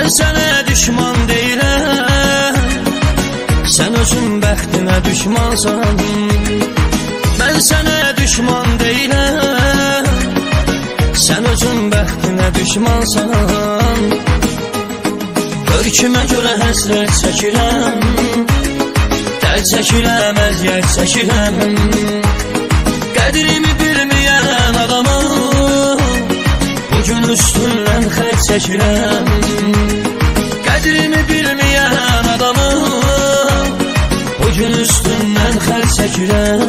sənə düşman deyiləm, sən özün bəxtinə düşmansan. Mən sənə düşman deyiləm, sən özün bəxtinə düşmansan. Görkümə görə həsrət çəkirəm, dərd çəkirəm, əziyyət çəkirəm. Qədrimi bilməyən adamı bugün üstündən xətt çəkirəm. Qədrimi bilməyən adamı bugün üstündən xətt çəkirəm.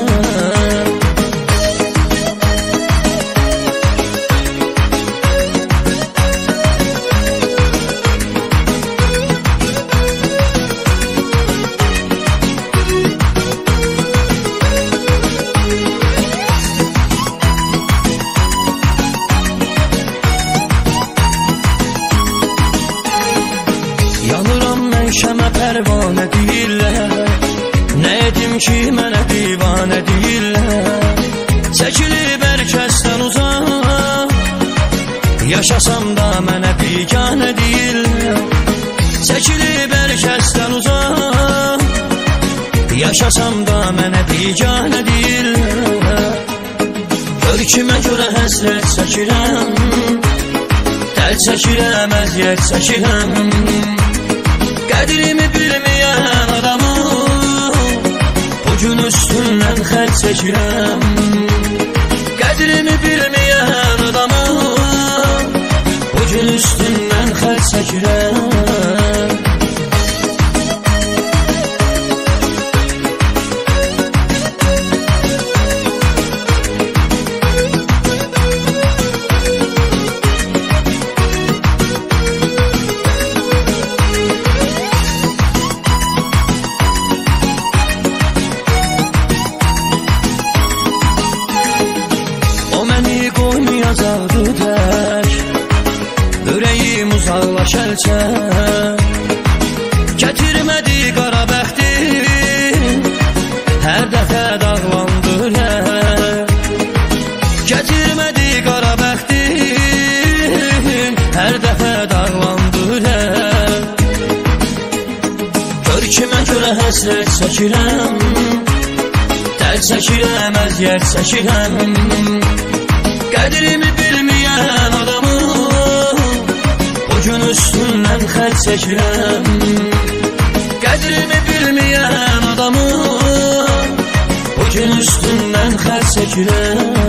Yanıram mən şəmə pərvanə deyirlər, nə edim ki mənə divanə deyirlər. Çəkilib hər kəsdən uzaq, yaşasam da mənə biganə deyirlər. Çəkilib hər kəsdən uzaq, yaşasam da mənə biganə deyirlər. Görkümə görə həsrət çəkirəm, dərd çəkirəm, əziyyət çəkirəm. Qədrimi bilməyən adamı bugün üstündən xətt çəkirəm. Qədrimi bilməyən adamı bugün üstündən xətt çəkirəm. Qoymayacaqdı tək, ürəyim uzaqlaş əlçək. Gətirmədi qara bəxtim, hər dəfə dağlandı ürək. Gətirmədi qara bəxtim, hər dəfə dağlandı ürək. Görkümə görə həsrət çəkirəm, dərd çəkirəm, əziyyət çəkirəm. Qədrimi bilməyən adamı bugün üstündən xətt çəkirəm. Qədrimi bilməyən adamı bugün üstündən xətt çəkirəm.